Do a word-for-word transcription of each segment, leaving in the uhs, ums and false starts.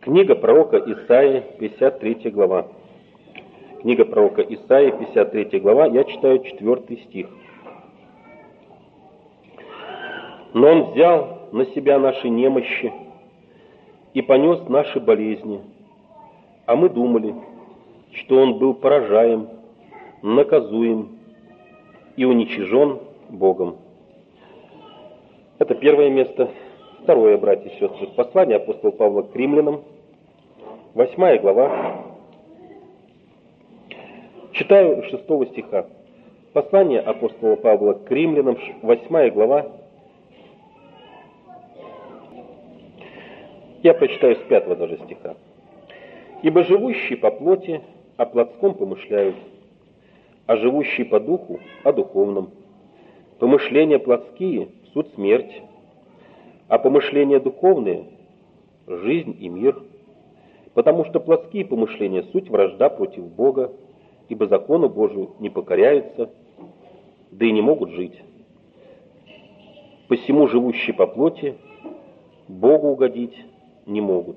Книга пророка Исаии, пятьдесят третья глава. Книга пророка Исаии, пятьдесят третья глава, я читаю четвертый стих. «Но Он взял на себя наши немощи и понес наши болезни, а мы думали, что Он был поражаем, наказуем и уничижен Богом». Это первое место. Второе, братья и сестры, послание апостола Павла к римлянам, восьмая глава. Читаю шестого стиха. Послание апостола Павла к римлянам, восьмая глава. Я прочитаю с пятого даже стиха. «Ибо живущие по плоти о плотском помышляют, а живущие по духу о духовном. Помышления плотские — суть смерть, а помышления духовные — жизнь и мир. Потому что плотские помышления — суть вражда против Бога, ибо закону Божию не покоряются, да и не могут жить. Посему живущие по плоти Богу угодить не могут».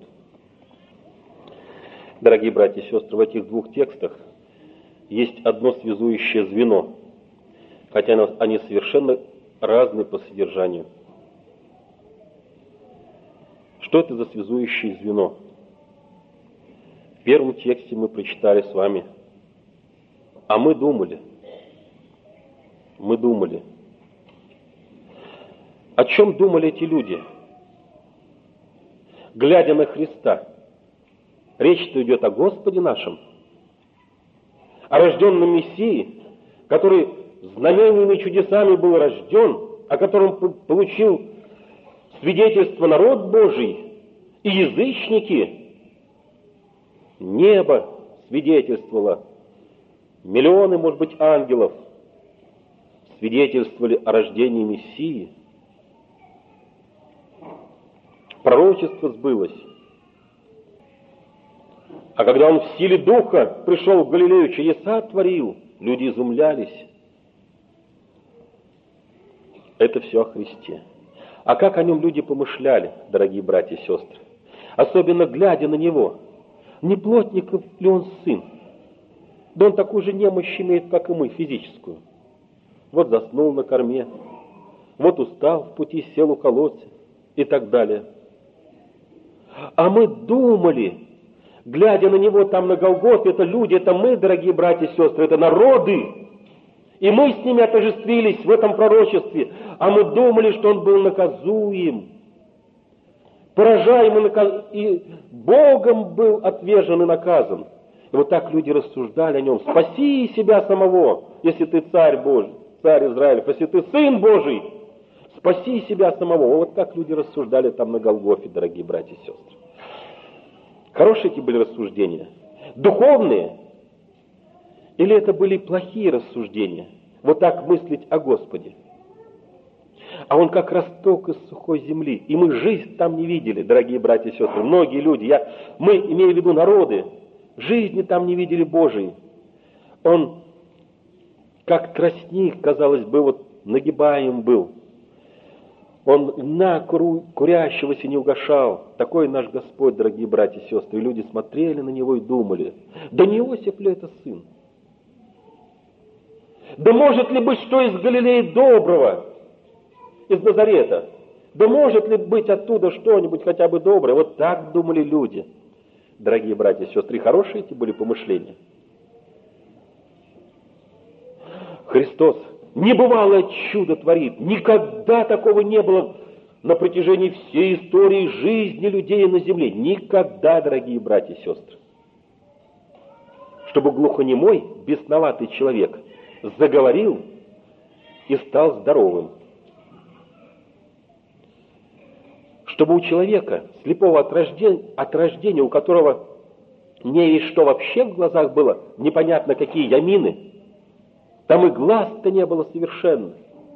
Дорогие братья и сестры, в этих двух текстах есть одно связующее звено, хотя они совершенно разные по содержанию. Что это за связующее звено? В первом тексте мы прочитали с вами: «А мы думали». Мы думали. О чем думали эти люди, глядя на Христа? Речь-то идет о Господе нашем, о рожденном Мессии, который знамениями и чудесами был рожден, о котором получил свидетельство народ Божий и язычники. Небо свидетельствовало, миллионы, может быть, ангелов свидетельствовали о рождении Мессии. Пророчество сбылось. А когда Он в силе Духа пришел в Галилею, чудеса творил, люди изумлялись. Это все о Христе. А как о Нем люди помышляли, дорогие братья и сестры? Особенно глядя на Него. Не плотников ли Он сын? Да Он такую же немощь имеет, как и мы, физическую. Вот заснул на корме, вот устал в пути, сел у колодца и так далее. А мы думали, глядя на Него там на Голгофе, это люди, это мы, дорогие братья и сестры, это народы. И мы с ними отождествились в этом пророчестве. А мы думали, что Он был наказуем, поражаем и, наказ... и Богом был отвержен и наказан. И вот так люди рассуждали о Нем. Спаси себя самого, если ты царь Божий, царь Израилев, если ты сын Божий, спаси себя самого. Вот так люди рассуждали там на Голгофе, дорогие братья и сестры. Хорошие эти были рассуждения? Духовные? Или это были плохие рассуждения? Вот так мыслить о Господе. А Он как росток из сухой земли. И мы жизнь там не видели, дорогие братья и сестры. Многие люди, я, мы, имея в виду народы, жизни там не видели Божией. Он как тростник, казалось бы, вот нагибаем был. Он на куру, курящегося не угошал. Такой наш Господь, дорогие братья и сестры. И люди смотрели на Него и думали: да не Иосиф ли это сын? Да может ли быть, что из Галилеи доброго, из Назарета? Да может ли быть оттуда что-нибудь хотя бы доброе? Вот так думали люди. Дорогие братья и сестры, хорошие эти были помышления. Христос небывалое чудо творит. Никогда такого не было на протяжении всей истории жизни людей на земле. Никогда, дорогие братья и сестры. Чтобы глухонемой, бесноватый человек заговорил и стал здоровым. Чтобы у человека, слепого от рождения, от рождения, у которого не весь что вообще в глазах было, непонятно какие ямины, там и глаз-то не было совершенно.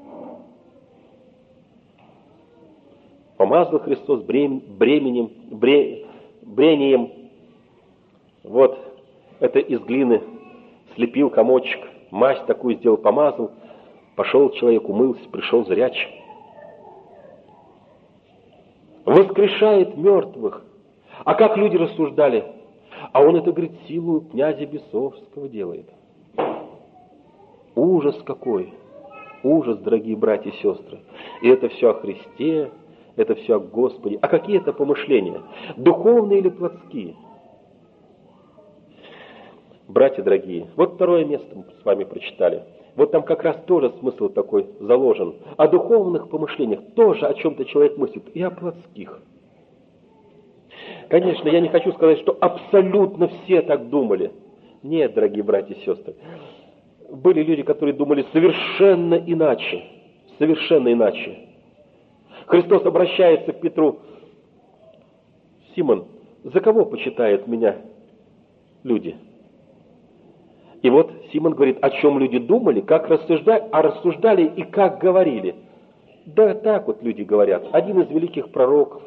Помазал Христос бременем, бре, брением. Вот это из глины слепил комочек, мазь такую сделал, помазал, пошел человек, умылся, пришел зрячий. Воскрешает мертвых, А как люди рассуждали? А он это, говорит, силу князя Бесовского делает. Ужас какой! Ужас, дорогие братья и сестры. И это все о Христе, это все о Господе. А какие это помышления? Духовные или плотские? Братья дорогие, вот второе место мы с вами прочитали. Вот там как раз тоже смысл такой заложен. О духовных помышлениях тоже о чем-то человек мыслит. И о плотских. Конечно, я не хочу сказать, что абсолютно все так думали. Нет, дорогие братья и сестры. Были люди, которые думали совершенно иначе. Совершенно иначе. Христос обращается к Петру. Симон, за кого почитают меня люди? И вот Симон говорит, о чем люди думали, как рассуждали, а рассуждали и как говорили. Да так вот люди говорят. Один из великих пророков.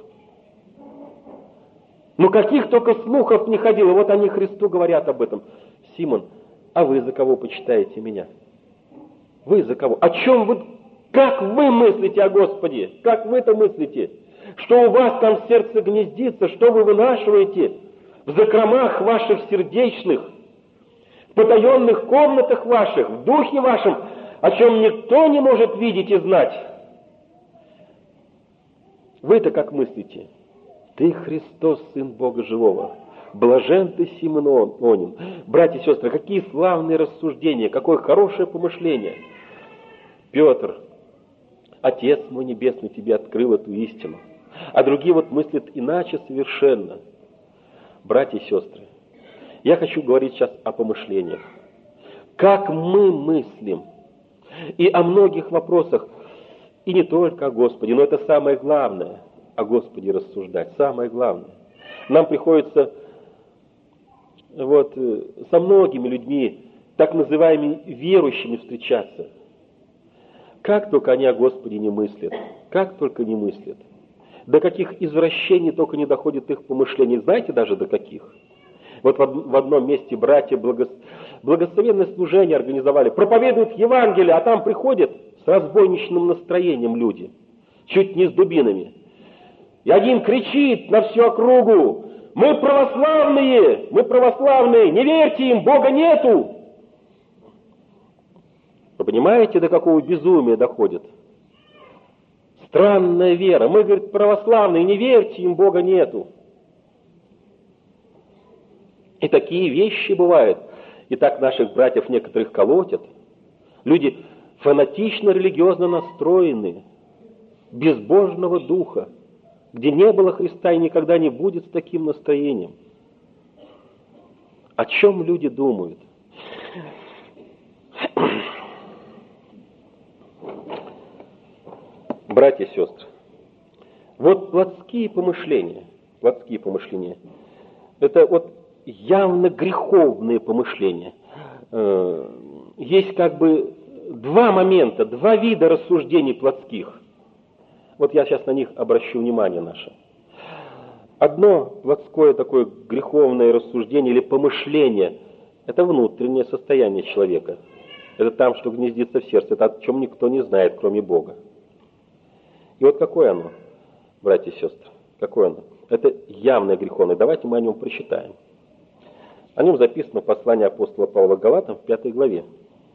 Ну каких только слухов не ходило, вот они Христу говорят об этом. Симон, а вы за кого почитаете меня? Вы за кого? О чем вы, как вы мыслите о Господе? Как вы-то мыслите? Что у вас там в сердце гнездится? Что вы вынашиваете в закромах ваших сердечных? В потаенных комнатах ваших, в духе вашем, о чем никто не может видеть и знать? Вы-то как мыслите? Ты Христос, Сын Бога Живого. Блажен ты, Симон Онин. Братья и сестры, какие славные рассуждения, какое хорошее помышление. Петр, Отец мой Небесный тебе открыл эту истину. А другие вот мыслят иначе совершенно. Братья и сестры, я хочу говорить сейчас о помышлениях. Как мы мыслим. И о многих вопросах. И не только о Господе, но это самое главное. О Господе рассуждать. Самое главное. Нам приходится вот, со многими людьми, так называемыми верующими, встречаться. Как только они о Господе не мыслят. Как только не мыслят. До каких извращений только не доходит их помышления. Знаете даже до каких? Вот в одном месте братья благос... благословенное служение организовали. Проповедуют Евангелие, а там приходят с разбойничным настроением люди. Чуть не с дубинами. И один кричит на всю округу: мы православные, мы православные, не верьте им, Бога нету. Вы понимаете, до какого безумия доходит? Странная вера. Мы, говорит, православные, не верьте им, Бога нету. И такие вещи бывают. И так наших братьев некоторых колотят. Люди фанатично религиозно настроены, безбожного духа, где не было Христа и никогда не будет с таким настроением. О чем люди думают? Братья и сестры, вот плотские помышления, плотские помышления, это вот явно греховные помышления. Есть как бы два момента, два вида рассуждений плотских. Вот я сейчас на них обращу внимание наше. Одно плотское такое греховное рассуждение или помышление – это внутреннее состояние человека. Это там, что гнездится в сердце, это о чем никто не знает, кроме Бога. И вот какое оно, братья и сестры, какое оно? Это явное греховное. Давайте мы о нем прочитаем. О нем записано в послании апостола Павла к Галатам в пятой главе.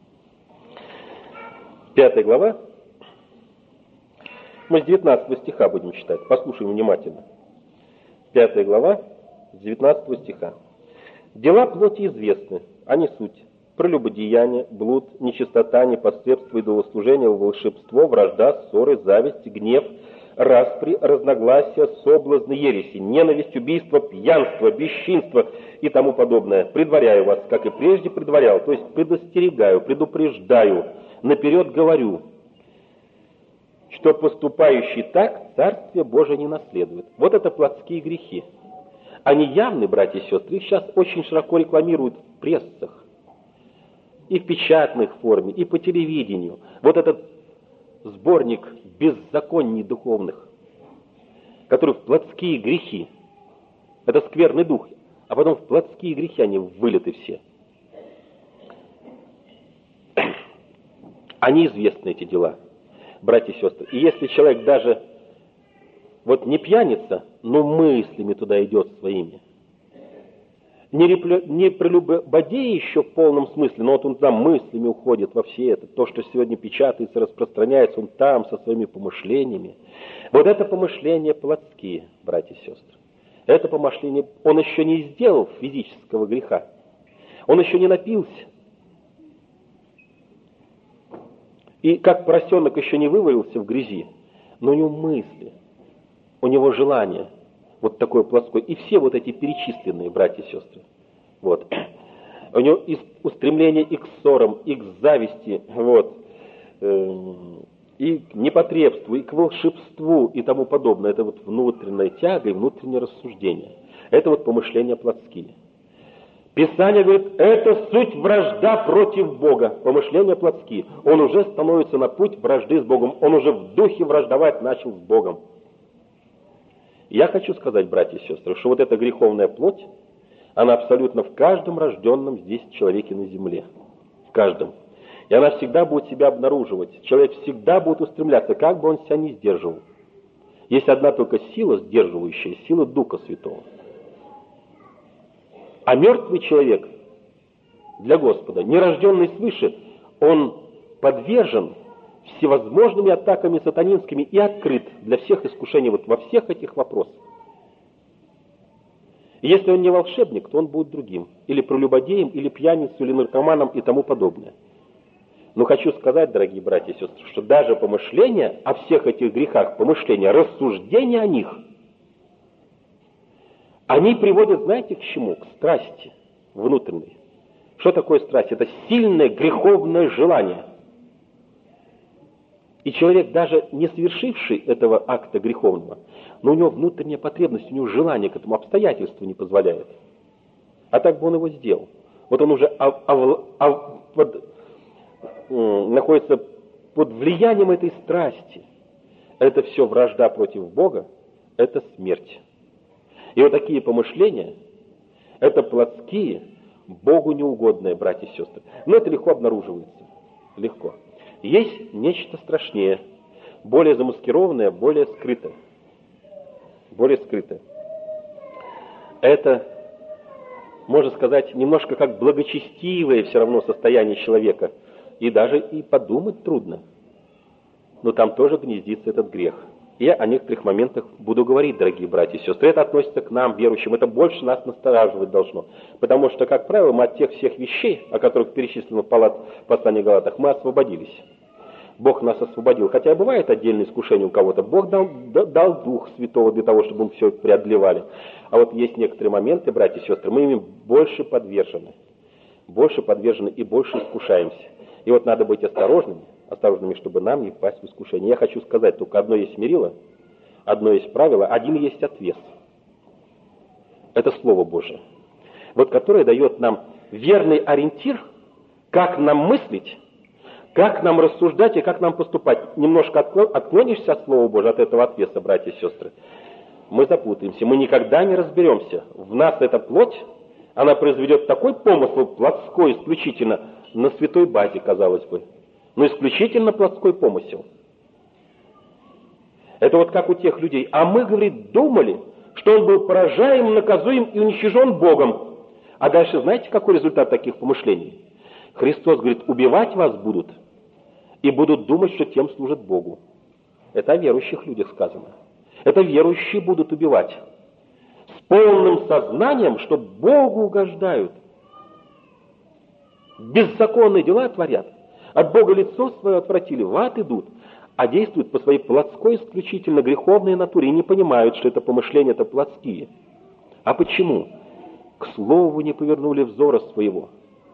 Пятая глава. Мы с девятнадцатого стиха будем читать. Послушаем внимательно. Пятая глава, с девятнадцатого стиха. «Дела плоти известны, а не суть. Прелюбодеяние, блуд, нечистота, непотребство, идолослужение, волшебство, вражда, ссоры, зависть, гнев, распри, разногласия, соблазны, ереси, ненависть, убийство, пьянство, бесчинство и тому подобное. Предваряю вас, как и прежде предварял, то есть предостерегаю, предупреждаю, наперед говорю, что поступающий так Царствие Божие не наследует». Вот это плотские грехи. Они явны, братья и сестры, их сейчас очень широко рекламируют в прессах. И в печатной форме, и по телевидению. Вот этот сборник беззаконий духовных, который в плотские грехи. Это скверный дух. А потом в плотские грехи они вылиты все. Они известны, эти дела, братья и сестры. И если человек даже вот не пьяница, но мыслями туда идет своими. Не, реплю, не прелюбодей еще в полном смысле, но вот он там мыслями уходит во все это. То, что сегодня печатается, распространяется, он там со своими помышлениями. Вот это помышления плотские, братья и сестры. Это помышление, он еще не сделал физического греха. Он еще не напился. И как поросенок еще не вывалился в грязи, но у него мысли, у него желание. Вот такое плоское. И все вот эти перечисленные, братья и сестры. Вот. У него и устремление и к ссорам, и к зависти, вот, и к непотребству, и к волшебству, и тому подобное. Это вот внутренняя тяга и внутреннее рассуждение. Это вот помышления плотские. Писание говорит, это суть вражда против Бога. Помышления плотские. Он уже становится на путь вражды с Богом. Он уже в духе враждовать начал с Богом. Я хочу сказать, братья и сестры, что вот эта греховная плоть, она абсолютно в каждом рожденном здесь человеке на земле. В каждом. И она всегда будет себя обнаруживать. Человек всегда будет устремляться, как бы он себя не сдерживал. Есть одна только сила сдерживающая, сила Духа Святого. А мертвый человек для Господа, нерожденный свыше, он подвержен всевозможными атаками сатанинскими и открыт для всех искушений вот во всех этих вопросах. И если он не волшебник, то он будет другим. Или прелюбодеем, или пьяницей, или наркоманом и тому подобное. Но хочу сказать, дорогие братья и сестры, что даже помышления о всех этих грехах, помышления, рассуждения о них, они приводят, знаете, к чему? К страсти внутренней. Что такое страсть? Это сильное греховное желание. И человек, даже не совершивший этого акта греховного, но у него внутренняя потребность, у него желание к этому обстоятельству не позволяет. А так бы он его сделал. Вот он уже ав, ав, ав, под, э, находится под влиянием этой страсти. Это все вражда против Бога, это смерть. И вот такие помышления, это плотские, Богу неугодные, братья и сестры. Но это легко обнаруживается. Легко. Есть нечто страшнее, более замаскированное, более скрытое. Более скрытое. Это, можно сказать, немножко как благочестивое все равно состояние человека. И даже и подумать трудно. Но там тоже гнездится этот грех. Я о некоторых моментах буду говорить, дорогие братья и сестры. Это относится к нам, верующим. Это больше нас настораживать должно. Потому что, как правило, мы от тех всех вещей, о которых перечислено в послании Галатах, мы освободились. Бог нас освободил. Хотя бывает отдельное искушение у кого-то. Бог дал, дал Дух Святого для того, чтобы мы все это преодолевали. А вот есть некоторые моменты, братья и сестры, мы ими больше подвержены. Больше подвержены и больше искушаемся. И вот надо быть осторожными. Осторожными, чтобы нам не впасть в искушение. Я хочу сказать, только одно есть мерило, одно есть правило, один есть отвес. Это Слово Божие. Вот которое дает нам верный ориентир, как нам мыслить, как нам рассуждать и как нам поступать. Немножко отклонишься от Слова Божия, от этого отвеса, братья и сестры, мы запутаемся, мы никогда не разберемся. В нас эта плоть, она произведет такой помысл плотской исключительно на святой базе, казалось бы. Но исключительно плотской помысел. Это вот как у тех людей. А мы, говорит, думали, что он был поражаем, наказуем и уничижен Богом. А дальше знаете, какой результат таких помышлений? Христос говорит, убивать вас будут, и будут думать, что тем служат Богу. Это о верующих людях сказано. Это верующие будут убивать. С полным сознанием, что Богу угождают. Беззаконные дела творят. От Бога лицо свое отвратили, в ад идут, а действуют по своей плотской, исключительно греховной натуре и не понимают, что это помышления, это плотские. А почему? К слову не повернули взора своего.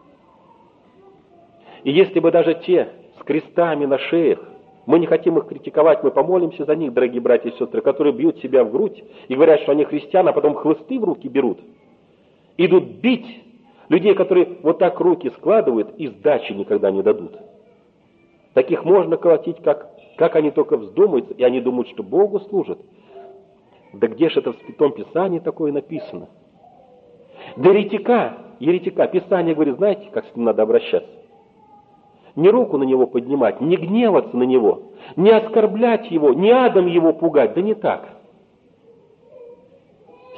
И если бы даже те с крестами на шеях, мы не хотим их критиковать, мы помолимся за них, дорогие братья и сестры, которые бьют себя в грудь и говорят, что они христиане, а потом хлысты в руки берут, идут бить людей, которые вот так руки складывают и сдачи никогда не дадут. Таких можно колотить, как, как они только вздумаются, и они думают, что Богу служат. Да где же это в Святом Писании такое написано? Да еретика, еретика, Писание говорит, знаете, как с ним надо обращаться? Не руку на него поднимать, не гневаться на него, не оскорблять его, не адом его пугать, да не так.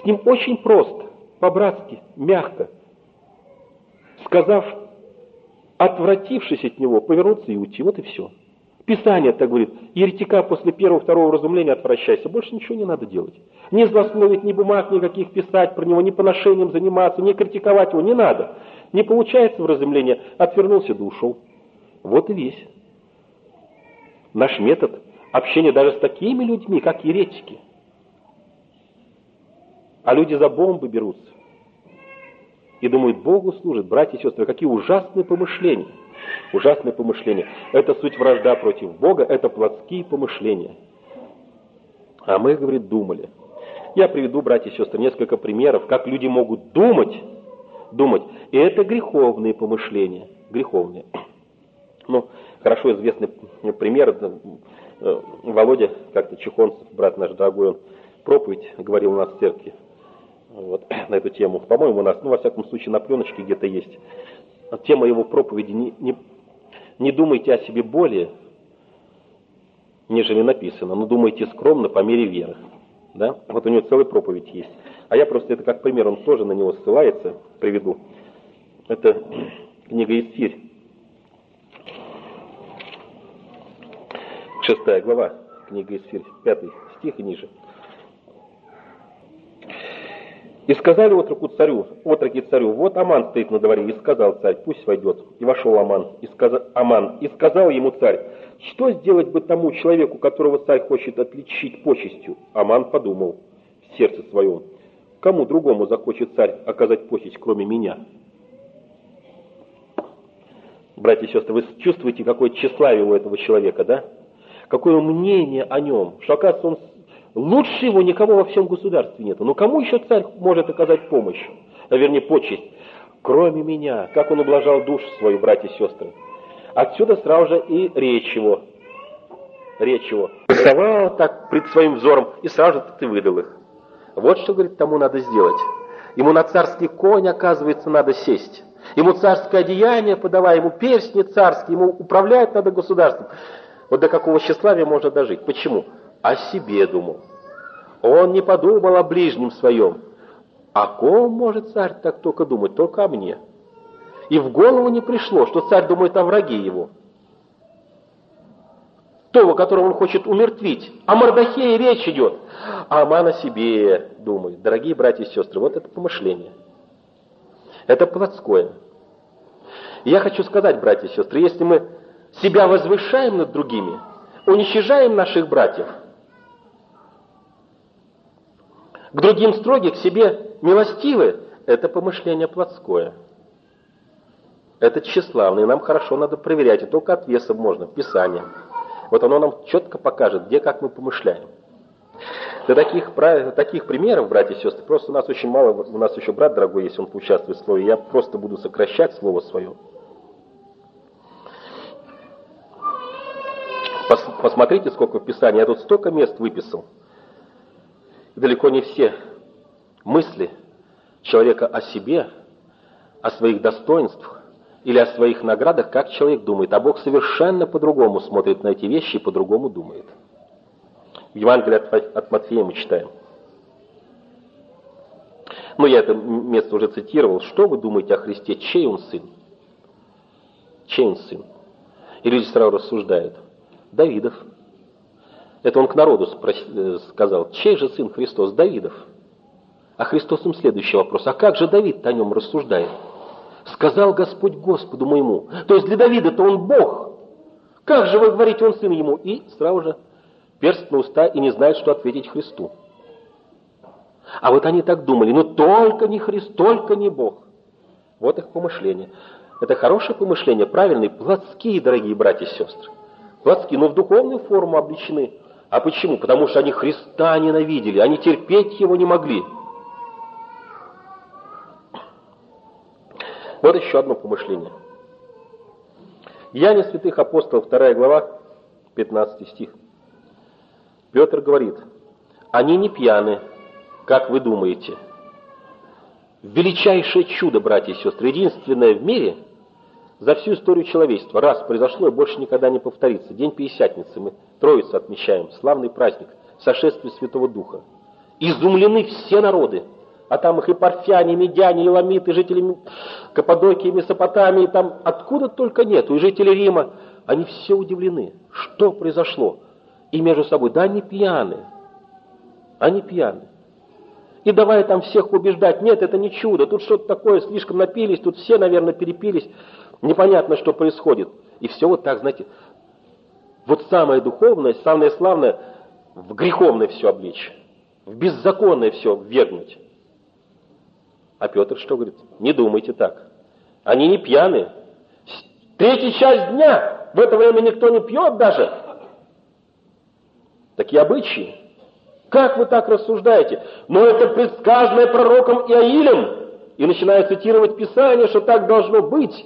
ним очень просто, по-братски, мягко, сказав, отвратившись от него, повернуться и уйти. Вот и все. Писание так говорит: еретика после первого-второго разумления отвращайся. Больше ничего не надо делать. Не злословить, ни бумаг никаких писать про него, ни поношением заниматься, не критиковать его, не надо. Не получается вразумление, отвернулся да ушел. Вот и весь. Наш метод общения даже с такими людьми, как еретики. А люди за бомбы берутся. И думают, Богу служат, братья и сестры. Какие ужасные помышления. Ужасные помышления. Это суть вражда против Бога, это плотские помышления. А мы, говорит, думали. Я приведу, братья и сестры, несколько примеров, как люди могут думать, думать. И это греховные помышления. Греховные. Ну, хорошо известный пример. Володя, как-то Чехонцев, брат наш дорогой, он проповедь говорил у нас в церкви. Вот, на эту тему. По-моему, у нас, ну, во всяком случае, на пленочке где-то есть. Тема его проповеди: не, не, не думайте о себе более, нежели написано, но думайте скромно по мере веры. Да? Вот у него целая проповедь есть. А я просто это как пример, он тоже на него ссылается, приведу. Это книга Исфирь. Шестая глава, книга Исфирь, пятый стих и ниже. И сказали отроку царю, отроки царю: вот Аман стоит на дворе. И сказал царь: пусть войдет. И вошел Аман, и сказал, Аман, и сказал ему царь: что сделать бы тому человеку, которого царь хочет отличить почестью? Аман подумал в сердце своем: кому другому захочет царь оказать почесть, кроме меня? Братья и сестры, вы чувствуете, какое тщеславие у этого человека, да? Какое мнение о нем, что, оказывается, он лучше его никого во всем государстве нету. Но кому еще царь может оказать помощь, а вернее почесть, кроме меня? Как он ублажал душу свою, братья и сестры. Отсюда сразу же и речь его. Речь его. Рисовал так пред своим взором, и сразу же ты выдал их. Вот что, говорит, тому надо сделать. Ему на царский конь, оказывается, надо сесть. Ему царское одеяние подавай, ему перстни царские, ему управлять надо государством. Вот до какого тщеславия можно дожить. Почему? О себе думал. Он не подумал о ближнем своем. О ком может царь так только думать? Только о мне. И в голову не пришло, что царь думает о враге его. Того, которого он хочет умертвить. О Мордохее речь идет. А Аман о себе думает. Дорогие братья и сестры, вот это помышление. Это плотское. И я хочу сказать, братья и сестры, если мы себя возвышаем над другими, уничижаем наших братьев, к другим строги, к себе милостивы, это помышление плотское. Это тщеславное, нам хорошо надо проверять, и только от веса можно, Писание. Вот оно нам четко покажет, где, как мы помышляем. Для таких, таких примеров, братья и сестры, просто у нас очень мало, у нас еще брат дорогой, если он поучаствует в слове, я просто буду сокращать слово свое. Посмотрите, сколько в Писании. Я тут столько мест выписал. Далеко не все мысли человека о себе, о своих достоинствах или о своих наградах, как человек думает. А Бог совершенно по-другому смотрит на эти вещи и по-другому думает. В Евангелии от Матфея мы читаем. Ну, я это место уже цитировал. Что вы думаете о Христе? Чей он сын? Чей он сын? И люди сразу рассуждают. Давидов. Это он к народу спрос... сказал. Чей же сын Христос? Давидов. А Христос им следующий вопрос. А как же Давид о нем рассуждает? Сказал Господь Господу моему. То есть для Давида-то он Бог. Как же вы говорите, он сын ему? И сразу же перст на уста и не знает, что ответить Христу. А вот они так думали. Ну только не Христ, только не Бог. Вот их помышление. Это хорошее помышление, правильные, плотские, дорогие братья и сестры. Плотские, но в духовную форму обличены. А почему? Потому что они Христа ненавидели, они терпеть его не могли. Вот еще одно помышление. Деяния святых апостолов, вторая глава, пятнадцатый стих. Петр говорит: они не пьяны, как вы думаете. Величайшее чудо, братья и сестры, единственное в мире за всю историю человечества. Раз произошло и больше никогда не повторится. День Пятидесятницы, мы Троицу отмечаем, славный праздник, сошествие Святого Духа. Изумлены все народы, А там их и парфяне, и медяне, и ламиты, и жители Каппадокии, Месопотамии, там откуда только нету, и жители Рима. Они все удивлены, что произошло. И между собой, да они пьяны, они пьяны. И давай там всех убеждать, нет, это не чудо, тут что-то такое, слишком напились, тут все, наверное, перепились, непонятно, что происходит. И все вот так, знаете, вот самое духовное, самое славное, в греховное все обличь, в беззаконное все ввергнуть. А Петр что говорит? Не думайте так. Они не пьяные. Третья часть дня, в это время никто не пьет даже. Такие обычаи. Как вы так рассуждаете? Но это предсказанное пророком Иоилем. И начинает цитировать Писание, что так должно быть.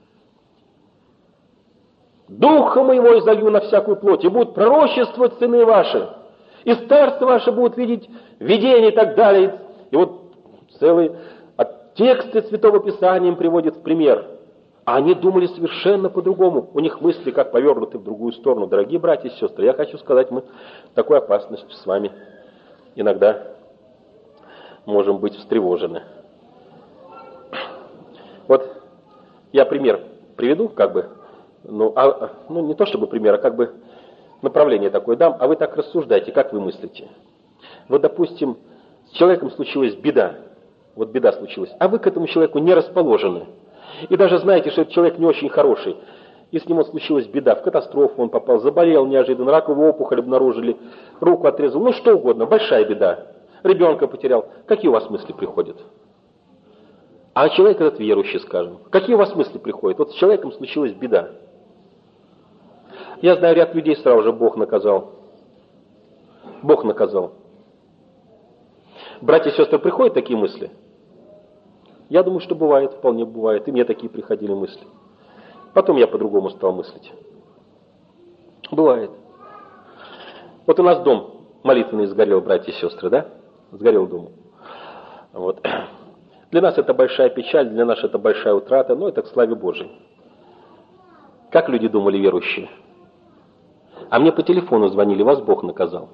Духа моего изолью на всякую плоть, и будут пророчествовать сыны ваши, и старцы ваши будут видеть видения и так далее. И вот целый тексты Святого Писания им приводят в пример. А они думали совершенно по-другому. У них мысли как повернуты в другую сторону. Дорогие братья и сестры, я хочу сказать, мы такой опасностью с вами иногда можем быть встревожены. Вот я пример приведу, как бы, ну, а, ну не то чтобы пример, а как бы направление такое дам, а вы так рассуждайте, как вы мыслите. Вот, допустим, с человеком случилась беда. Вот беда случилась, а вы к этому человеку не расположены. И даже знаете, что этот человек не очень хороший. И с ним вот случилась беда, в катастрофу он попал, заболел неожиданно, раковую опухоль обнаружили, руку отрезал, ну что угодно, большая беда. Ребенка потерял. Какие у вас мысли приходят? А человек этот верующий, скажем. Какие у вас мысли приходят? Вот с человеком случилась беда. Я знаю, ряд людей сразу же Бог наказал. Бог наказал. Братья и сестры, приходят такие мысли? Я думаю, что бывает, вполне бывает. И мне такие приходили мысли. Потом я по-другому стал мыслить. Бывает. Вот у нас дом молитвенный сгорел, братья и сестры, да? Сгорел дом. Вот. Для нас это большая печаль, для нас это большая утрата, но это к славе Божией. Как люди думали верующие? А мне по телефону звонили, вас Бог наказал.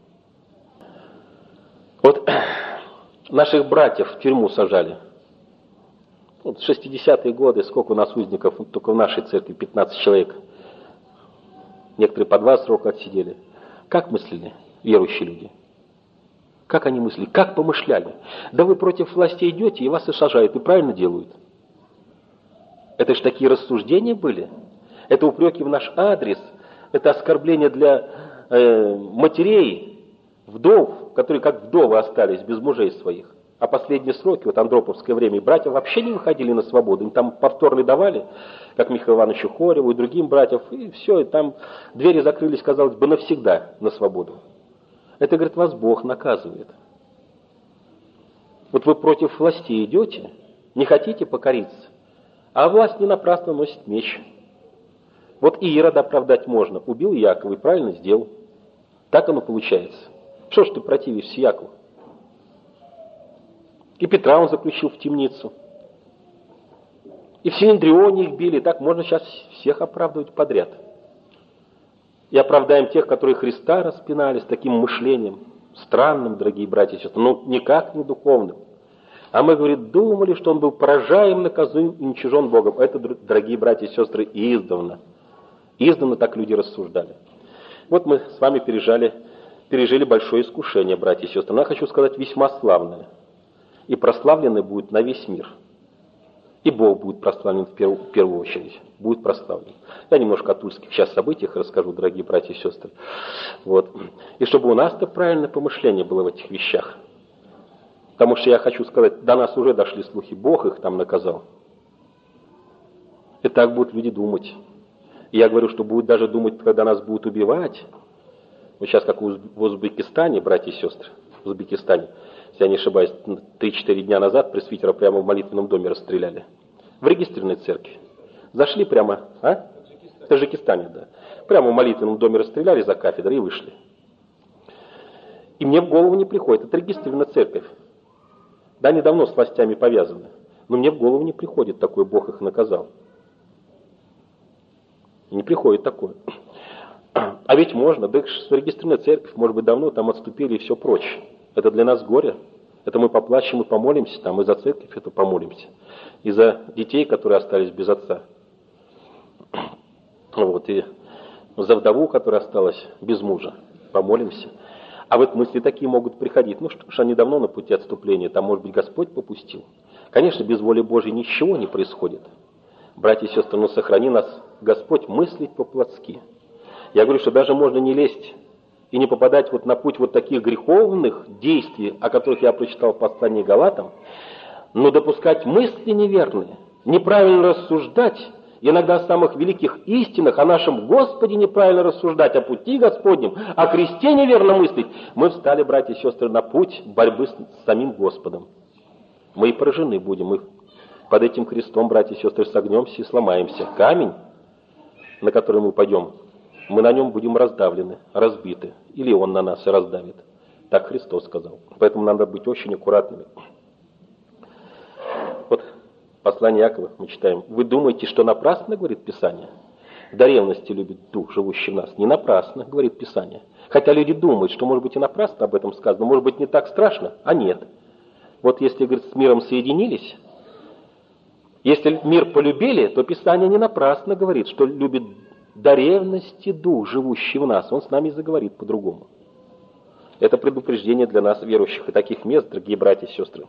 Вот наших братьев в тюрьму сажали. Вот шестидесятые годы, сколько у нас узников, вот только в нашей церкви пятнадцать человек. Некоторые по два срока отсидели. Как мыслили верующие люди? Как они мыслили? Как помышляли? Да вы против власти идете, и вас и сажают, и правильно делают. Это ж такие рассуждения были. Это упреки в наш адрес. Это оскорбление для э, матерей, вдов, которые как вдовы остались без мужей своих. А последние сроки, вот андроповское время, братья вообще не выходили на свободу. Им там повторный давали, как Михаилу Ивановичу Хореву и другим братьям. И все, и там двери закрылись, казалось бы, навсегда на свободу. Это, говорит, вас Бог наказывает. Вот вы против власти идете, не хотите покориться, а власть не напрасно носит меч. Вот и Ирода оправдать можно. Убил Якова и правильно сделал. Так оно получается. Что ж ты противишься Якову? И Петра он заключил в темницу. И в Синедрионе их били. Так можно сейчас всех оправдывать подряд. И оправдаем тех, которые Христа распинали с таким мышлением. Странным, дорогие братья и сестры. Но никак не духовным. А мы, говорит, думали, что он был поражаем, наказуем и уничижен Богом. Это, дорогие братья и сестры, издавна. Издавна так люди рассуждали. Вот мы с вами пережили, пережили большое искушение, братья и сестры. Но я хочу сказать, весьма славное. И прославленный будет на весь мир. И Бог будет прославлен в первую, в первую очередь. Будет прославлен. Я немножко о тульских сейчас событиях расскажу, дорогие братья и сестры. Вот. И чтобы у нас-то правильное помышление было в этих вещах. Потому что я хочу сказать, до нас уже дошли слухи, Бог их там наказал. И так будут люди думать. И я говорю, что будут даже думать, когда нас будут убивать. Вот сейчас, как в Узбекистане, братья и сестры, в Узбекистане, если я не ошибаюсь, три-четыре дня назад пресвитера прямо в молитвенном доме расстреляли. В регистрированной церкви. Зашли прямо, а? В Таджикистане, да. Прямо в молитвенном доме расстреляли за кафедрой и вышли. И мне в голову не приходит. Это регистрированная церковь. Да, они давно с властями повязаны. Но мне в голову не приходит такой, Бог их наказал. Не приходит такое. А ведь можно, да зарегистрированная церковь, может быть, давно там отступили и все прочее. Это для нас горе. Это мы поплачем и помолимся, там и за церковь это помолимся, и за детей, которые остались без отца. Вот, и за вдову, которая осталась без мужа, помолимся. А вот мысли такие могут приходить. Ну что ж, они давно на пути отступления, там, может быть, Господь попустил. Конечно, без воли Божьей ничего не происходит. Братья и сестры, ну сохрани нас, Господь, мыслить по-плотски. Я говорю, что даже можно не лезть и не попадать вот на путь вот таких греховных действий, о которых я прочитал в послании Галатам, но допускать мысли неверные, неправильно рассуждать, иногда о самых великих истинах, о нашем Господе неправильно рассуждать, о пути Господнем, о кресте неверно мыслить, мы встали, братья и сестры, на путь борьбы с самим Господом. Мы и поражены будем, мы под этим крестом, братья и сестры, согнемся и сломаемся. Камень, на который мы пойдем, мы на нем будем раздавлены, разбиты, или он на нас и раздавит. Так Христос сказал. Поэтому надо быть очень аккуратными. Вот послание Иакова мы читаем. Вы думаете, что напрасно, говорит Писание? До ревности любит Дух, живущий в нас. Не напрасно, говорит Писание. Хотя люди думают, что, может быть, и напрасно об этом сказано, может быть, не так страшно, а нет. Вот если, говорит, с миром соединились, если мир полюбили, то Писание не напрасно говорит, что любит до ревности Дух, живущий в нас. Он с нами заговорит по-другому. Это предупреждение для нас, верующих, и таких мест, дорогие братья и сестры.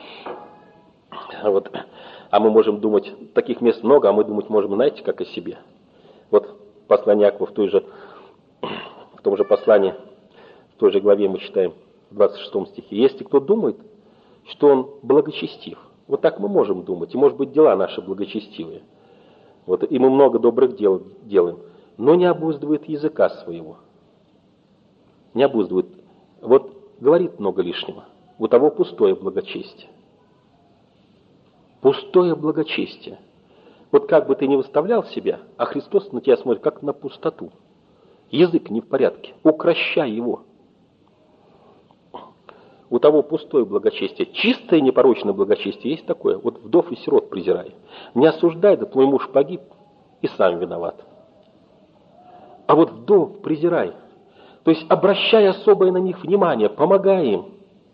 Вот. А мы можем думать, таких мест много, а мы думать можем, знаете, как о себе. Вот послание Иакова в той же, в том же послании, в той же главе мы читаем, в двадцать шестом стихе. Если кто думает, что он благочестив, вот так мы можем думать, и, может быть, дела наши благочестивые. Вот, и мы много добрых дел делаем, но не обуздывает языка своего. Не обуздывает. Вот говорит много лишнего. У того пустое благочестие. Пустое благочестие. Вот как бы ты ни выставлял себя, а Христос на тебя смотрит как на пустоту. Язык не в порядке. Укращай его. У того пустое благочестие. Чистое непорочное благочестие есть такое. Вот вдов и сирот презирай. Не осуждай, да твой муж погиб и сам виноват. А вот вдов презирай. То есть обращай особое на них внимание, помогай им.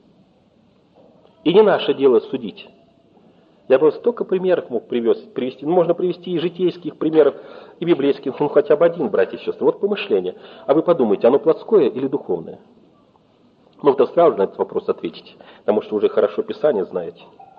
И не наше дело судить. Я бы столько примеров мог привести. Ну, можно привести и житейских примеров, и библейских, ну хотя бы один, братья и сестры. Вот помышление. А вы подумайте, оно плотское или духовное? Ну, вы сразу на этот вопрос ответите, потому что уже хорошо Писание знаете.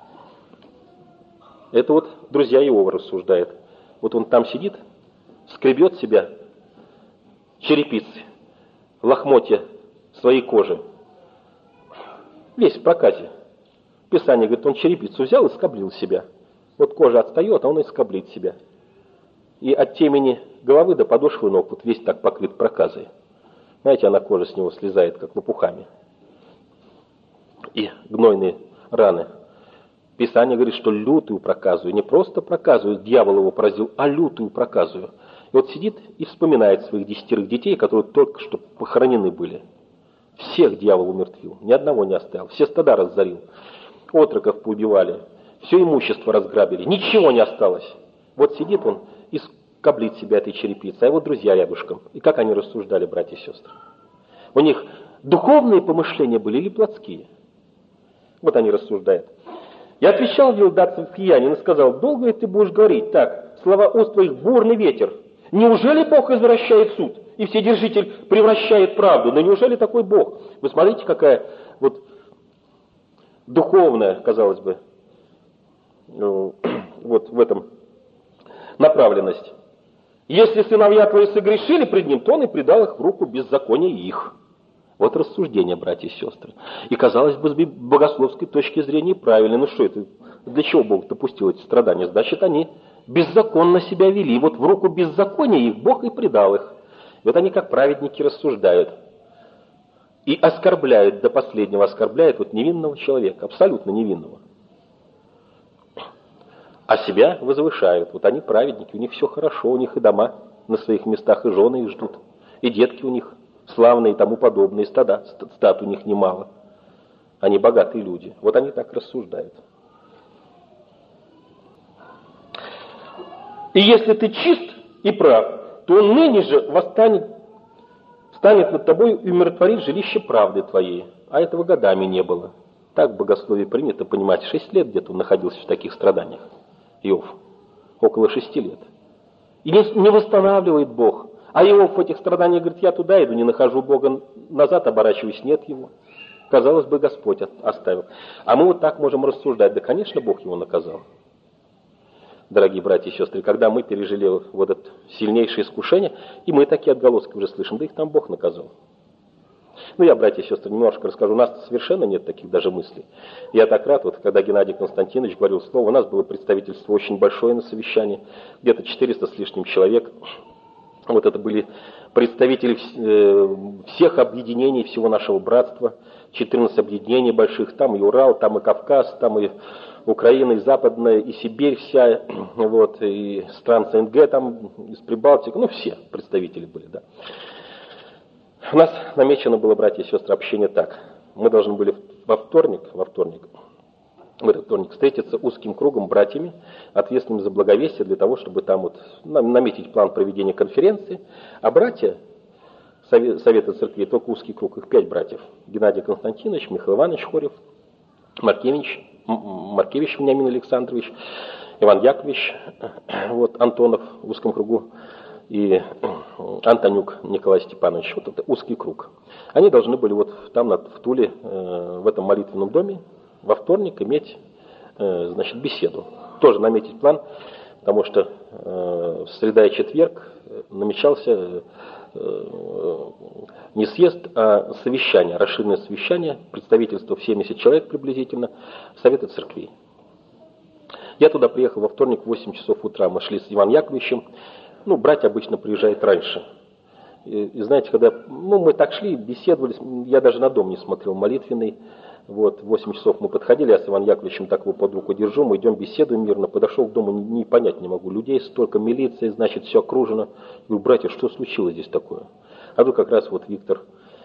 Это вот друзья Иова рассуждает. Вот он там сидит, скребет себя черепицы, лохмотья своей кожи. Весь в проказе. Писание говорит, он черепицу взял и скоблил себя. Вот кожа отстает, а он и скоблит себя. И от темени головы до подошвы ног вот весь так покрыт проказой. Знаете, она кожа с него слезает, как лопухами. И гнойные раны. Писание говорит, что лютую проказую, не просто проказую, дьявол его поразил, а лютую проказую. И вот сидит и вспоминает своих десятерых детей, которые только что похоронены были. Всех дьявол умертвил, ни одного не оставил, все стада разорил, отроков поубивали, все имущество разграбили, ничего не осталось. Вот сидит он и скоблит себя этой черепицей, а его друзья рядышком. И как они рассуждали, братья и сестры? У них духовные помышления были или плотские? Вот они рассуждают. Я отвечал Вилдатцу в Киянин и сказал, долго ли ты будешь говорить так, слова уст твоих бурный ветер? Неужели Бог извращает суд, и Вседержитель превращает правду? Но неужели такой Бог? Вы смотрите, какая вот духовная, казалось бы, вот в этом направленность. Если сыновья твои согрешили пред ним, то он и предал их в руку беззакония их. Вот рассуждение, братья и сестры. И, казалось бы, с богословской точки зрения правильно. Ну что это? Для чего Бог допустил эти страдания? Значит, они беззаконно себя вели. Вот в руку беззакония их Бог и предал их. И вот они, как праведники, рассуждают. И оскорбляют, до последнего оскорбляют вот невинного человека, абсолютно невинного. А себя возвышают. Вот они праведники, у них все хорошо, у них и дома на своих местах, и жены их ждут, и детки у них славные и тому подобные, стада, стад у них немало. Они богатые люди. Вот они так рассуждают. И если ты чист и прав, то он ныне же восстанет, станет над тобой и умиротворит жилище правды твоей. А этого годами не было. Так в богословии принято понимать, шесть лет где-то он находился в таких страданиях. Иов. Около шести лет. И не, не восстанавливает Бог. А Иов в этих страданиях говорит, я туда иду, не нахожу Бога, назад оборачиваюсь, нет его. Казалось бы, Господь оставил. А мы вот так можем рассуждать. Да, конечно, Бог его наказал. Дорогие братья и сестры, когда мы пережили вот это сильнейшее искушение, и мы такие отголоски уже слышим, да их там Бог наказал. Ну, я, братья и сестры, немножко расскажу. У нас совершенно нет таких даже мыслей. Я так рад, вот когда Геннадий Константинович говорил слово, у нас было представительство очень большое на совещании, где-то четыреста с лишним человек. Вот это были представители всех объединений всего нашего братства, четырнадцать объединений больших, там и Урал, там и Кавказ, там и Украина, и Западная, и Сибирь вся, вот, и стран СНГ, там, из Прибалтики, ну, все представители были, да. У нас намечено было, братья и сестры, общение так. Мы должны были во вторник, во вторник, в этот вторник встретиться узким кругом братьями, ответственными за благовестие, для того, чтобы там вот наметить план проведения конференции. А братья Совета Церкви, только узкий круг, их пять братьев. Геннадий Константинович, Михаил Иванович Хорев, Маркевич, Маркевич Вениамин Александрович, Иван Яковлевич, вот, Антонов в узком кругу, и Антонюк Николай Степанович. Вот это узкий круг. Они должны были вот там, в Туле, в этом молитвенном доме, во вторник иметь, значит, беседу. Тоже наметить план, потому что в среда и четверг намечался не съезд, а совещание, расширенное совещание, представительство в семьдесят человек приблизительно, Совета Церквей. Я туда приехал во вторник в восемь часов утра, мы шли с Иваном Яковлевичем. Ну, братья обычно приезжают раньше. И, и знаете, когда ну, мы так шли, беседовали, я даже на дом не смотрел молитвенный. Вот, в восемь часов мы подходили, я с Иваном Яковлевичем так его под руку держу, мы идем, беседуем мирно. Подошел к дому, не, не понять не могу. Людей столько, милиции, значит, все окружено. Говорю, братья, что случилось здесь такое? А тут как раз вот Виктор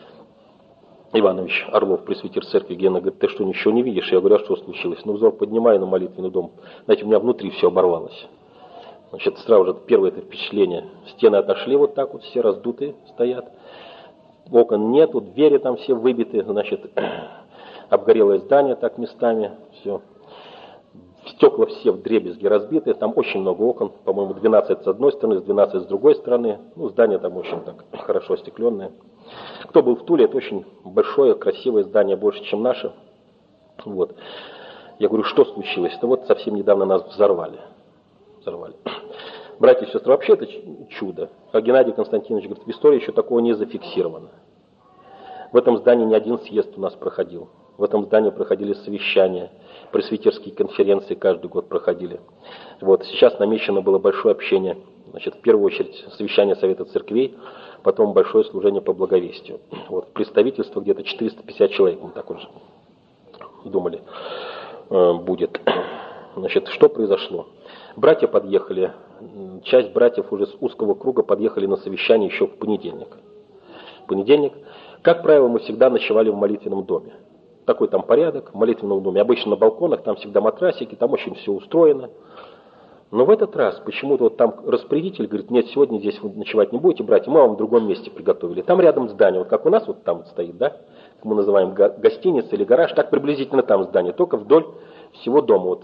Иванович Орлов, пресвитер церкви, Гена, говорит, ты что, ничего не видишь? Я говорю, а что случилось? Ну, взор поднимаю на молитвенный дом. Знаете, у меня внутри все оборвалось. Значит, сразу же первое это впечатление. Стены отошли вот так вот, все раздутые стоят. Окон нету, двери там все выбиты, значит, обгорелое здание так местами, все. Стекла все вдребезги разбиты, там очень много окон, по-моему, двенадцать с одной стороны, двенадцать с другой стороны. Ну, здание там очень так хорошо остекленное. Кто был в Туле, это очень большое, красивое здание, больше, чем наше. Вот. Я говорю, что случилось? Да вот совсем недавно нас взорвали. Взорвали. Братья и сестры, вообще это чудо. Как Геннадий Константинович говорит, в истории еще такого не зафиксировано. В этом здании не один съезд у нас проходил. В этом здании проходили совещания, пресвитерские конференции каждый год проходили. Вот, сейчас намечено было большое общение. Значит, в первую очередь совещание Совета Церквей, потом большое служение по благовестию. Вот, представительство где-то четыреста пятьдесят человек, мы так уже думали, будет. Значит, что произошло? Братья подъехали, часть братьев уже с узкого круга подъехали на совещание еще в понедельник. В понедельник, как правило, мы всегда ночевали в молитвенном доме. Такой там порядок в молитвенном доме. Обычно на балконах, там всегда матрасики, там очень все устроено. Но в этот раз почему-то вот там распорядитель говорит, нет, сегодня здесь вы ночевать не будете, братья, мы вам в другом месте приготовили. Там рядом здание, вот как у нас вот там вот стоит, да, как мы называем гостиница или гараж, так приблизительно там здание, только вдоль всего дома вот,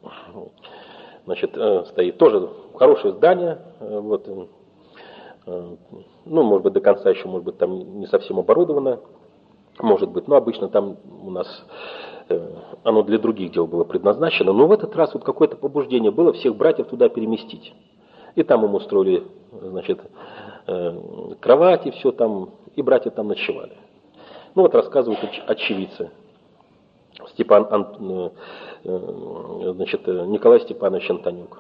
значит, стоит. Тоже хорошее здание, вот, ну, может быть, до конца еще, может быть, там не совсем оборудовано, может быть, но обычно там у нас оно для других дел было предназначено, но в этот раз вот какое-то побуждение было всех братьев туда переместить. И там им устроили, значит, кровати, все там, и братья там ночевали. Ну вот рассказывают очевидцы. Степан, значит, Николай Степанович Антонюк.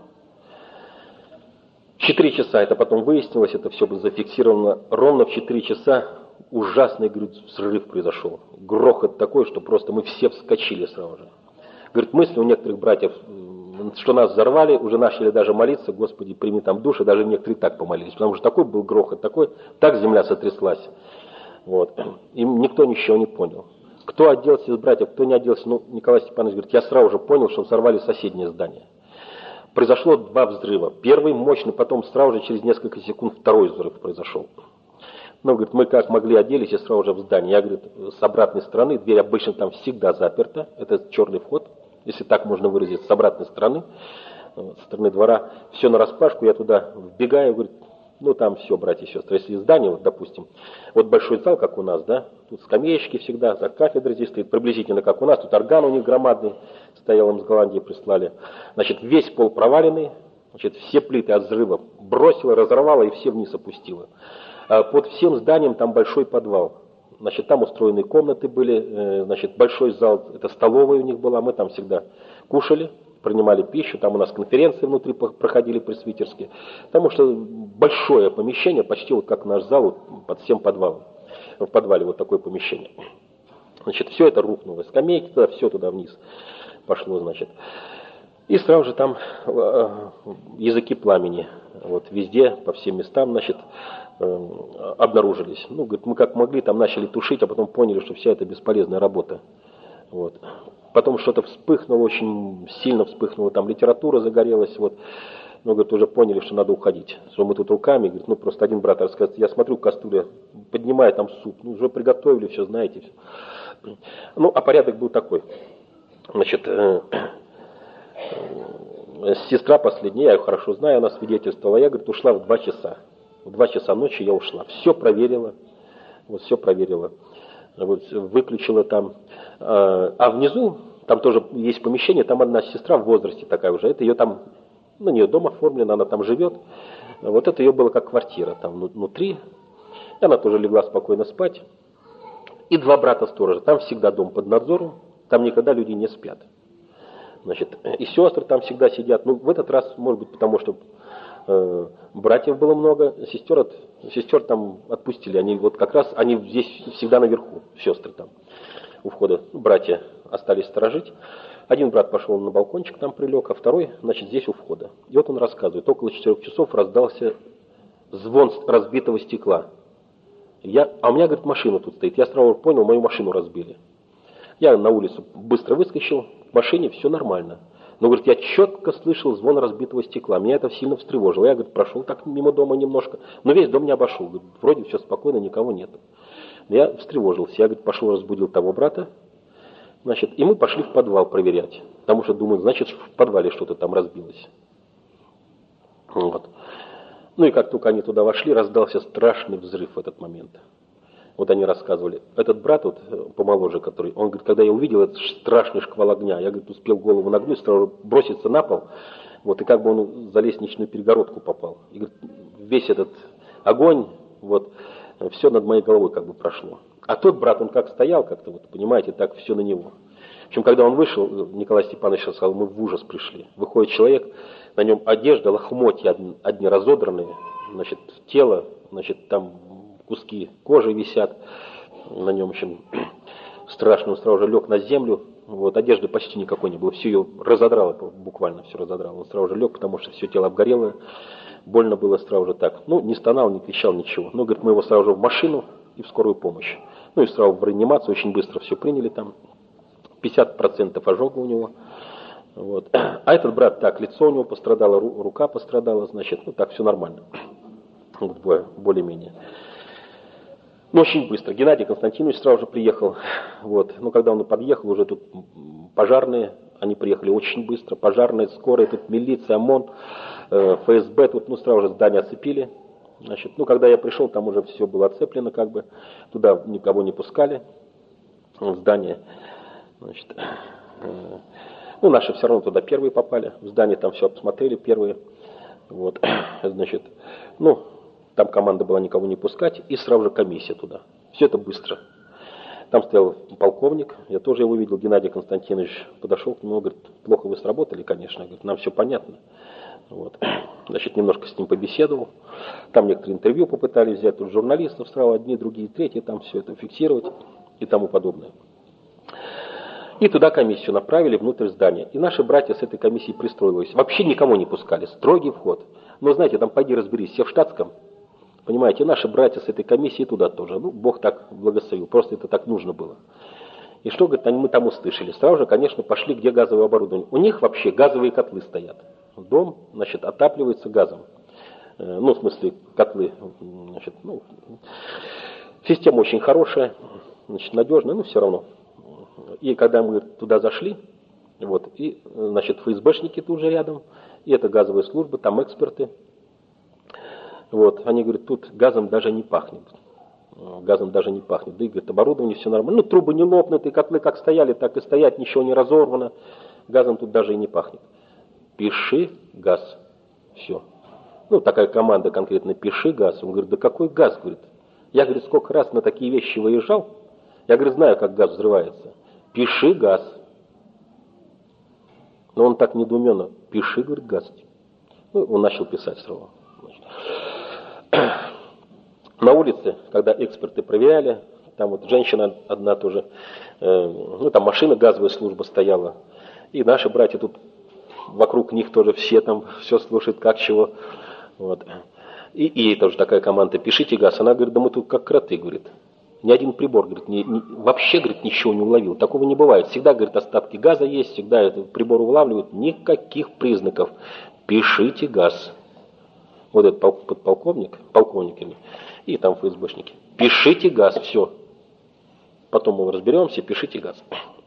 В четыре часа, это потом выяснилось, это все было зафиксировано, ровно в четыре часа ужасный, говорит, взрыв произошел. Грохот такой, что просто мы все вскочили сразу же. Говорит, мысли у некоторых братьев, что нас взорвали, уже начали даже молиться, Господи, прими там души, даже некоторые так помолились, потому что такой был грохот, такой, так земля сотряслась. Вот. И никто ничего не понял. Кто оделся из братьев, кто не оделся, ну, Николай Степанович говорит, я сразу же понял, что взорвали соседнее здание. Произошло два взрыва. Первый мощный, потом сразу же через несколько секунд второй взрыв произошел. Ну, говорит, мы как могли оделись и сразу же в здание. Я, говорит, с обратной стороны, дверь обычно там всегда заперта, это черный вход, если так можно выразиться, с обратной стороны, со стороны двора, все нараспашку, я туда вбегаю, говорит, ну там все, братья и сестры, если здание, вот, допустим, вот большой зал, как у нас, да, тут скамеечки всегда, за кафедрой здесь стоит, приблизительно как у нас, тут орган у них громадный, стоял, им с Голландии прислали, значит, весь пол проваленный, значит, все плиты от взрыва бросила, разорвала и все вниз опустила. Под всем зданием там большой подвал. Значит, там устроены комнаты были, значит, большой зал, это столовая у них была, мы там всегда кушали, принимали пищу, там у нас конференции внутри проходили пресвитерские, потому что большое помещение, почти вот как наш зал, вот, под всем подвалом, в подвале вот такое помещение. Значит, все это рухнуло, скамейки туда, все туда вниз пошло, значит. И сразу же там э, языки пламени, вот везде, по всем местам, значит, э, обнаружились. Ну, говорит, мы как могли, там начали тушить, а потом поняли, что вся это бесполезная работа. Вот. Потом что-то вспыхнуло, очень сильно вспыхнуло, там литература загорелась, вот. Ну, говорит, уже поняли, что надо уходить. Что мы тут руками, говорит, ну, просто один брат рассказывает, я смотрю, кастрюля, поднимаю там суп, ну, уже приготовили, все, знаете. Ну, а порядок был такой. Значит, э, сестра последняя, я ее хорошо знаю, она свидетельствовала, я, говорит, ушла в два часа. В два часа ночи я ушла. Все проверила, вот все проверила. Вот, выключила там. А внизу, там тоже есть помещение, там одна сестра в возрасте такая уже, это ее там, ну, не ее дом оформлен, она там живет. Вот это ее было как квартира там внутри. И она тоже легла спокойно спать. И два брата-сторожа, там всегда дом под надзором, там никогда люди не спят. Значит, и сестры там всегда сидят. Ну, в этот раз, может быть, потому что э, братьев было много, сестер, от, сестер там отпустили. Они вот как раз, они здесь всегда наверху, сестры там у входа. Братья остались сторожить. Один брат пошел на балкончик, там прилег, а второй, значит, здесь у входа. И вот он рассказывает, около четырех часов раздался звон разбитого стекла. Я, а у меня, говорит, машина тут стоит. Я сразу понял, мою машину разбили. Я на улицу быстро выскочил, в машине все нормально. Но, говорит, я четко слышал звон разбитого стекла. Меня это сильно встревожило. Я, говорит, прошел так мимо дома немножко, но весь дом не обошел. Говорит, вроде все спокойно, никого нет. Я встревожился. Я, говорит, пошел, разбудил того брата. Значит, и мы пошли в подвал проверять. Потому что, думаю, значит, в подвале что-то там разбилось. Вот. Ну и как только они туда вошли, раздался страшный взрыв в этот момент. Вот они рассказывали. Этот брат, вот помоложе, который, он говорит, когда я увидел этот страшный шквал огня, я, говорит, успел голову нагнуть, сразу броситься на пол, вот, и как бы он за лестничную перегородку попал. И, говорит, весь этот огонь, вот, все над моей головой как бы прошло. А тот брат, он как стоял, как-то, вот, понимаете, так все на него. В общем, когда он вышел, Николай Степанович сказал, мы в ужас пришли. Выходит человек, на нем одежда, лохмотья одни, одни разодранные, значит, тело, значит, там куски кожи висят на нем, в общем, страшно, он сразу же лег на землю, вот, одежды почти никакой не было, все ее разодрало, буквально все разодрало, он сразу же лег, потому что все тело обгорело, больно было сразу же так, ну, не стонал, не кричал, ничего, ну, говорит, мы его сразу же в машину и в скорую помощь, ну, и сразу в реанимацию, очень быстро все приняли там, пятьдесят процентов ожога у него, вот, а этот брат, так, лицо у него пострадало, рука пострадала, значит, ну, так, все нормально, более-менее. Ну, очень быстро. Геннадий Константинович сразу же приехал. Вот. Ну, когда он подъехал, уже тут пожарные, они приехали очень быстро. Пожарные, скорая, тут милиция, ОМОН, э, ФСБ, тут, ну, сразу же здание оцепили. Значит, ну, когда я пришел, там уже все было оцеплено, как бы. Туда никого не пускали, в здание. Значит, э, ну, наши все равно туда первые попали. В здание там все посмотрели, первые. Вот. Значит, ну... Там команда была никого не пускать, и сразу же комиссия туда. Все это быстро. Там стоял полковник, я тоже его видел, Геннадий Константинович подошел к нему, говорит, плохо вы сработали, конечно, говорит, нам все понятно. Вот. Значит, немножко с ним побеседовал. Там некоторые интервью попытались взять, тут журналистов сразу, одни, другие, третьи, там все это фиксировать и тому подобное. И туда комиссию направили внутрь здания. И наши братья с этой комиссией пристроились. Вообще никому не пускали, строгий вход. Но знаете, там пойди разберись, все в штатском. Понимаете, наши братья с этой комиссии туда тоже. Ну, Бог так благословил, просто это так нужно было. И что, говорит, мы там услышали? Сразу же, конечно, пошли, где газовое оборудование. У них вообще газовые котлы стоят. Дом, значит, отапливается газом. ну, в смысле, котлы, значит, ну, система очень хорошая, значит, надежная, но все равно. И когда мы туда зашли, вот, и, значит, эф эс бэшники тут же рядом, и это газовая служба, там эксперты, вот, они говорят, тут газом даже не пахнет. Газом даже не пахнет. Да и, говорит, оборудование все нормально. Ну, трубы не лопнут, и котлы как стояли, так и стоят, ничего не разорвано. Газом тут даже и не пахнет. Пиши газ. Все. Ну, такая команда конкретно, пиши газ. Он говорит, да какой газ, говорит. Я, говорит, сколько раз на такие вещи выезжал. Я, говорит, знаю, как газ взрывается. Пиши газ. Но он так недоуменно. Пиши, говорит, газ. Ну, он начал писать сразу. На улице, когда эксперты проверяли, там вот женщина одна тоже, э, ну там машина, газовая служба стояла, и наши братья тут вокруг них тоже все там все слушают, как чего. Вот. И, и тоже такая команда, пишите газ. Она говорит, да мы тут как кроты, говорит. Ни один прибор, говорит, не, не, вообще, говорит, ничего не уловил. Такого не бывает. Всегда, говорит, остатки газа есть, всегда этот прибор улавливают. Никаких признаков. Пишите газ. Вот этот подполковник, полковник или и там эф эс бэшники. Пишите газ, все. Потом мы разберемся, пишите газ.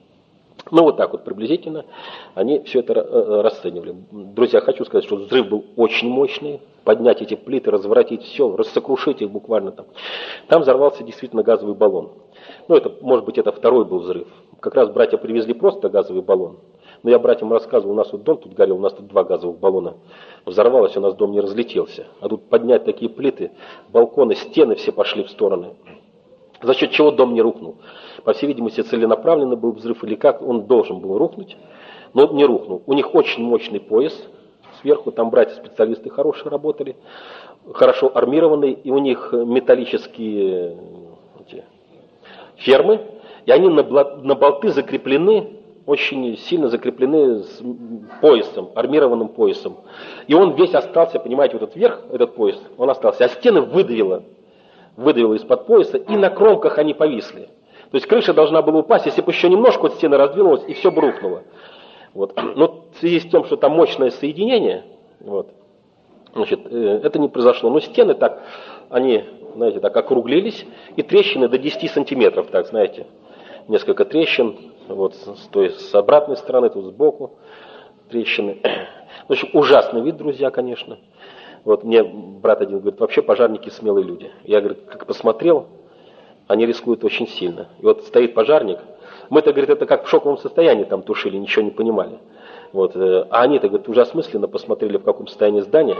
Ну, вот так вот приблизительно они все это расценивали. Друзья, хочу сказать, что взрыв был очень мощный. Поднять эти плиты, разворотить все, рассокрушить их буквально там. Там взорвался действительно газовый баллон. Ну, это, может быть, это второй был взрыв. Как раз братья привезли просто газовый баллон. Но я братьям рассказывал, у нас вот дом тут горел, у нас тут два газовых баллона. Взорвалось, у нас дом не разлетелся. А тут поднять такие плиты, балконы, стены все пошли в стороны. За счет чего дом не рухнул. По всей видимости, целенаправленный был взрыв или как, он должен был рухнуть, но не рухнул. У них очень мощный пояс сверху, там братья-специалисты хорошие работали, хорошо армированные, и у них металлические эти, фермы, и они на, на болты закреплены, очень сильно закреплены с поясом, армированным поясом. И он весь остался, понимаете, вот этот верх, этот пояс, он остался, а стены выдавило, выдавило из-под пояса, и на кромках они повисли. То есть крыша должна была упасть, если бы еще немножко вот стена раздвинулась, и все бы рухнуло. Вот. Но в связи с тем, что там мощное соединение, вот, значит, это не произошло. Но стены так, они, знаете, так округлились, и трещины до десяти сантиметров, так, знаете, несколько трещин, вот с той, с обратной стороны, тут сбоку трещины. В общем, ужасный вид, друзья, конечно. Вот мне брат один говорит, вообще пожарники смелые люди. Я, говорит, как посмотрел, они рискуют очень сильно. И вот стоит пожарник, мы-то, говорит, это как в шоковом состоянии там тушили, ничего не понимали. Вот. А они-то, говорит, уже осмысленно посмотрели, в каком состоянии здания.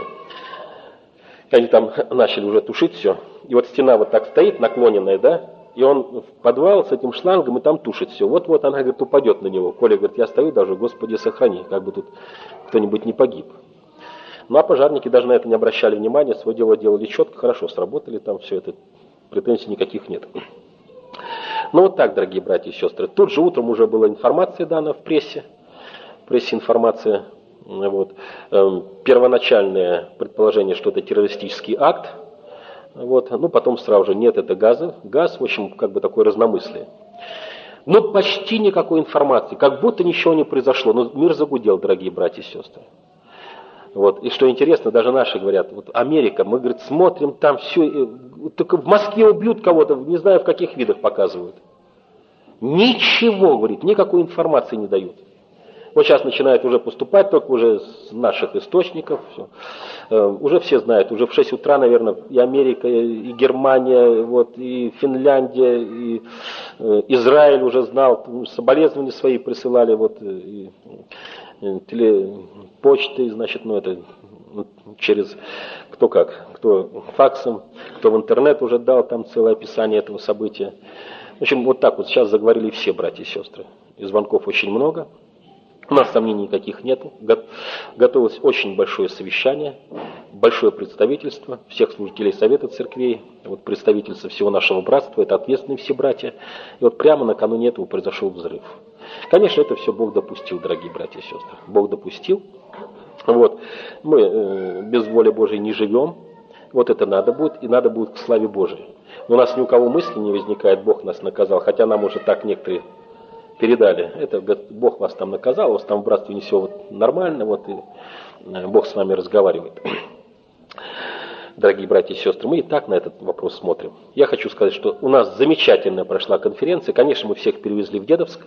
И они там начали уже тушить все. И вот стена вот так стоит, наклоненная, да, и он в подвал с этим шлангом и там тушит все. Вот-вот она, говорит, упадет на него. Коля, говорит, я стою даже, Господи, сохрани, как бы тут кто-нибудь не погиб. Ну, а пожарники даже на это не обращали внимания, свое дело делали четко, хорошо сработали там, все это, претензий никаких нет. Ну, вот так, дорогие братья и сестры. Тут же утром уже была информация дана в прессе, в прессе информация, вот, эм, первоначальное предположение, что это террористический акт, вот, ну, потом сразу же, нет, это газы, газ, в общем, как бы такое разномыслие. Но почти никакой информации, как будто ничего не произошло, но мир загудел, дорогие братья и сестры. Вот. И что интересно, даже наши говорят, вот Америка, мы, говорит, смотрим там все, только в Москве убьют кого-то, не знаю в каких видах показывают. Ничего, говорит, никакой информации не дают. Вот сейчас начинает уже поступать, только уже с наших источников. Все. Э, уже все знают, уже в шесть утра, наверное, и Америка, и Германия, вот, и Финляндия, и э, Израиль уже знал, соболезнования свои присылали, вот, и, и теле, почтой, значит, ну это через кто как, кто факсом, кто в интернет уже дал там целое описание этого события. В общем, вот так вот сейчас заговорили все братья и сестры. И звонков очень много. У нас сомнений никаких нету. Готовилось очень большое совещание, большое представительство всех служителей Совета Церквей, вот представительство всего нашего братства, это ответственные все братья. И вот прямо накануне этого произошел взрыв. Конечно, это все Бог допустил, дорогие братья и сестры. Бог допустил. Вот. Мы э, без воли Божьей не живем. Вот это надо будет, и надо будет к славе Божией. Но у нас ни у кого мысли не возникает, Бог нас наказал, хотя нам уже так некоторые передали. Это Бог вас там наказал, у вас там в братстве не все вот нормально, вот и Бог с вами разговаривает. дорогие братья и сестры, мы и так на этот вопрос смотрим. Я хочу сказать, что у нас замечательная прошла конференция. Конечно, мы всех перевезли в Дедовск.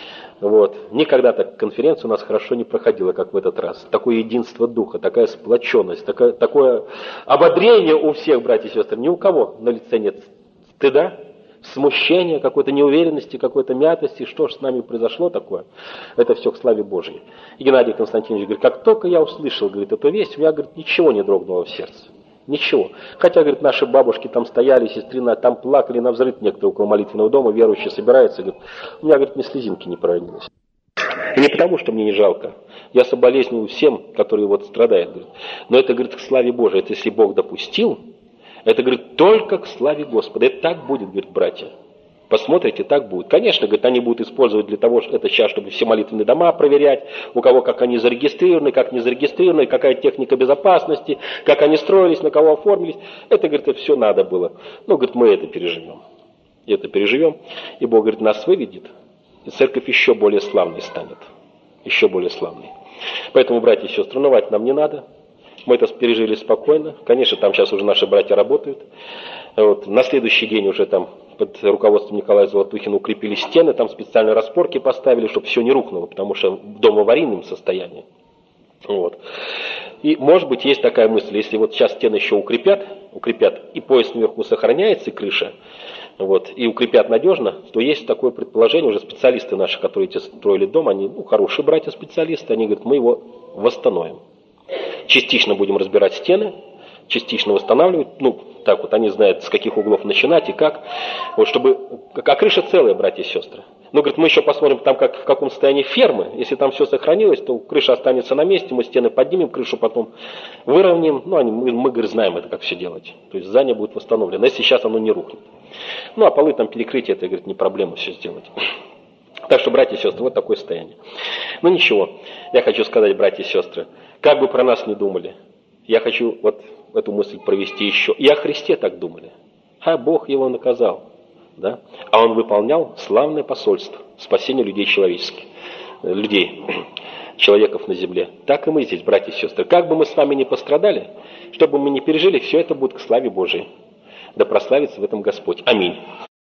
Вот. Никогда так конференция у нас хорошо не проходила, как в этот раз. Такое единство духа, такая сплоченность, такое, такое ободрение у всех, братья и сестры. Ни у кого на лице нет стыда, смущения, какой-то неуверенности, какой-то мятости. Что же с нами произошло такое? Это все к славе Божьей. И Геннадий Константинович говорит, как только я услышал, говорит, эту весть, у меня, говорит, ничего не дрогнуло в сердце. Ничего. Хотя, говорит, наши бабушки там стояли, сестрина, там плакали на взрыв некоторые около молитвенного дома, верующие собираются, говорит, у меня, говорит, ни слезинки не проронилось. И не потому, что мне не жалко. Я соболезную всем, которые вот страдают, говорит. Но это, говорит, к славе Божией. Это если Бог допустил, это, говорит, только к славе Господа. Это так будет, говорит, братья. Посмотрите, так будет. Конечно, говорит, они будут использовать для того, что это сейчас, чтобы все молитвенные дома проверять, у кого как они зарегистрированы, как не зарегистрированы, какая техника безопасности, как они строились, на кого оформились. Это, говорит, это все надо было. Ну, говорит, мы это переживем. Это переживем, и Бог, говорит, нас выведет, и церковь еще более славной станет. Еще более славной. Поэтому, братья и сестры, унывать нам не надо. Мы это пережили спокойно. Конечно, там сейчас уже наши братья работают. Вот. На следующий день уже там под руководством Николая Золотухина укрепили стены, там специальные распорки поставили, чтобы все не рухнуло, потому что дом в аварийном состоянии. Вот. И, может быть, есть такая мысль, если вот сейчас стены еще укрепят, укрепят, и пояс наверху сохраняется, и крыша, вот, и укрепят надежно, то есть такое предположение, уже специалисты наши, которые эти строили дом, они, ну, хорошие братья-специалисты, они говорят, мы его восстановим. Частично будем разбирать стены, частично восстанавливать, ну, так вот, они знают, с каких углов начинать и как, вот, чтобы, а крыша целая, братья и сестры. Ну, говорит, мы еще посмотрим там, как, в каком состоянии фермы, если там все сохранилось, то крыша останется на месте, мы стены поднимем, крышу потом выровняем, ну, они, мы, мы, говорит, знаем это, как все делать, то есть здание будет восстановлено, если сейчас оно не рухнет. Ну, а полы там перекрытие, это, говорит, не проблема все сделать. Так что, братья и сестры, вот такое состояние. Ну, ничего, я хочу сказать, братья и сестры, как бы про нас ни думали, я хочу вот эту мысль провести еще. И о Христе так думали. А Бог его наказал. Да? А он выполнял славное посольство спасения людей человеческих, людей, человеков на земле. Так и мы здесь, братья и сестры. Как бы мы с вами ни пострадали, что бы мы ни пережили, все это будет к славе Божией. Да прославится в этом Господь. Аминь.